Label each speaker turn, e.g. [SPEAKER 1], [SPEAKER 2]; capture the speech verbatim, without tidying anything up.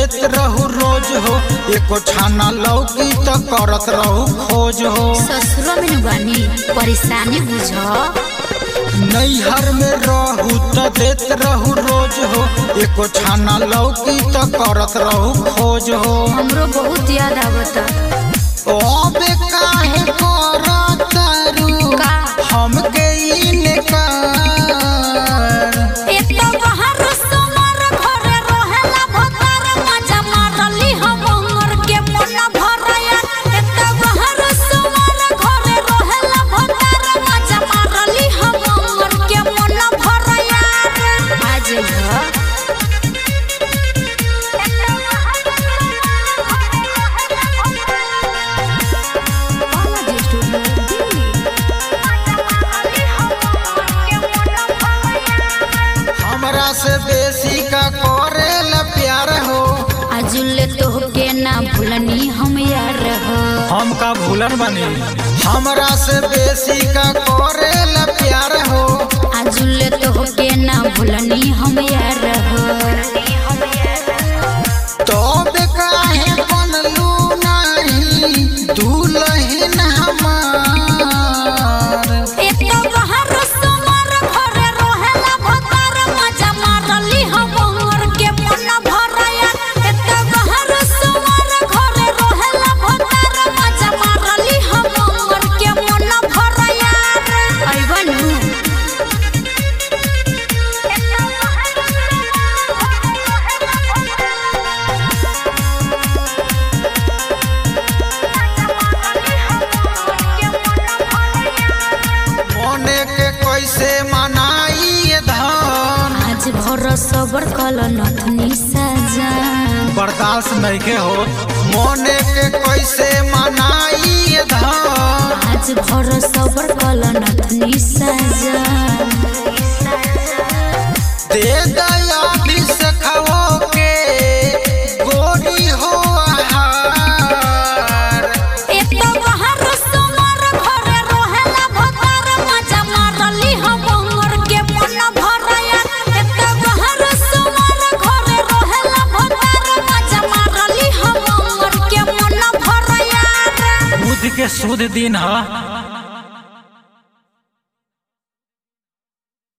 [SPEAKER 1] देत रहू रोज हो, एको छाना लौकी तो करत रहू खोज हो।
[SPEAKER 2] ससुर में बानी परेशानी बुझ,
[SPEAKER 1] नैहर में रहू तो देत रहू रोज हो, एको छाना लौकी तो करत रहू खोज हो।
[SPEAKER 2] हमरो बहुत याद आवता।
[SPEAKER 1] ओबे काहे करतारू
[SPEAKER 2] का
[SPEAKER 1] हमके इनकार,
[SPEAKER 2] एतो बाहर सोमर घरे रहेला भतार मजा मारली हम हमर के मन भरया। एतो बाहर सोमर घरे रहेला भतार मजा मारली हम हमर के मन भरया। आज ह
[SPEAKER 1] हमरा से बेसी का करेला प्यार हो,
[SPEAKER 2] आजुले तोहके ना भूलनी हम यार हो।
[SPEAKER 1] हम का भूलन बनी, हमरा से बेसी का करेला प्यार हो।
[SPEAKER 2] आजुले तोहके ना भूलनी हम यार हो।
[SPEAKER 1] तो काहे बनलू नहीं दुल्हन हमार,
[SPEAKER 2] एतो बाहर सोमर घरे रहेला भतार मजा मारली हम हमर के मन भरया। एतो बाहर सोमर घरे रहेला भतार मजा मारली हम हमर के मन भरया। आइबनु
[SPEAKER 1] मोने के कैसे मनाई ये धान,
[SPEAKER 2] आज भर सबर कल नथनी सजा।
[SPEAKER 1] बर्दाश्त नहीं के हो। मोने के कैसे मनाई ये धान,
[SPEAKER 2] आज भर सबर कल नथनी सजा।
[SPEAKER 1] दे दया भी सखाओ के गोरी हो आहार,
[SPEAKER 2] एतो बाहर सोमर घरे रहेला भतार मजा मारली हम हमर के मन भरया। एतो बाहर सोमर घरे रहेला भतार मजा मारली हम हमर के मन भरया।
[SPEAKER 1] बुध के शुद्ध दिन है।